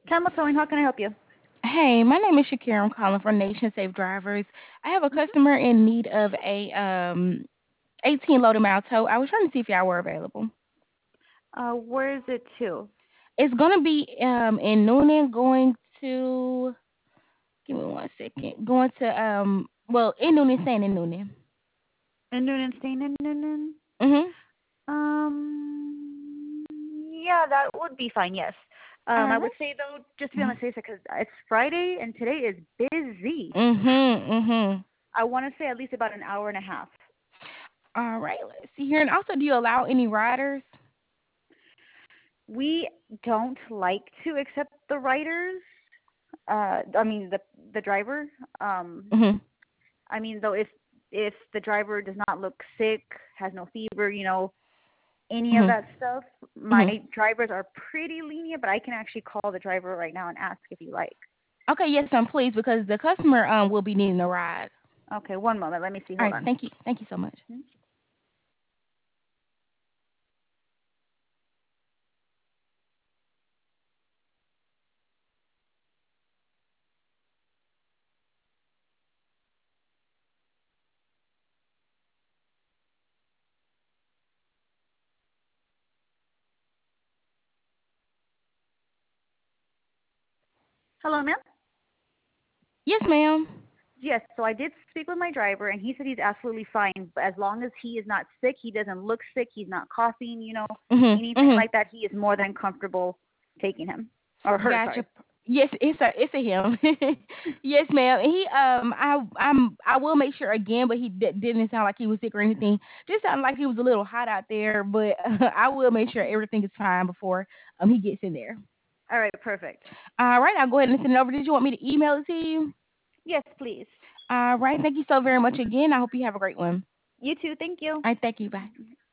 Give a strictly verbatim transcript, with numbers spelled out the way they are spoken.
Campbell Towing, how can I help you? Hey, my name is Shakira. I'm calling from Nation Safe Drivers. I have a customer in need of a um eighteen loader mile tow. I was trying to see if y'all were available. Uh, where is it to? It's gonna be um in Noonan, going to give me one second. Going to um well in Noonan, staying in Noonan. In Noonan, staying in Noonan? Mhm. Um, yeah, that would be fine, yes. Um, All I right. would say, though, just to be on the Mhm. safe side, because it's Friday and today is busy. Mhm. Mhm. I want to say at least about an hour and a half. All right. Let's see here. And also, do you allow any riders? We don't like to accept the riders. Uh, I mean the the driver. Um, Mhm. I mean though, if if the driver does not look sick, has no fever, you know, any of Mhm. that stuff. My Mhm. drivers are pretty lenient, but I can actually call the driver right now and ask if you like. Okay. Yes, I'm pleased because the customer um will be needing a ride. Okay, one moment. Let me see. All Hold right. on. Thank you. Thank you so much. Hmm? Hello, ma'am. Yes, ma'am. Yes, so I did speak with my driver, and he said he's absolutely fine. But as long as he is not sick, he doesn't look sick, he's not coughing, you know, Mhm. anything Mhm. like that, he is more than comfortable taking him or her. Gotcha. Sorry. Yes, it's a it's a him. Yes, ma'am. He um I I'm I will make sure again, but he d- didn't sound like he was sick or anything. Just sounded like he was a little hot out there, but I will make sure everything is fine before um he gets in there. All right, perfect. All right, I'll go ahead and send it over. Did you want me to email it to you? Yes, please. All right. Thank you so very much again. I hope you have a great one. You too. Thank you. All right. Thank you. Bye.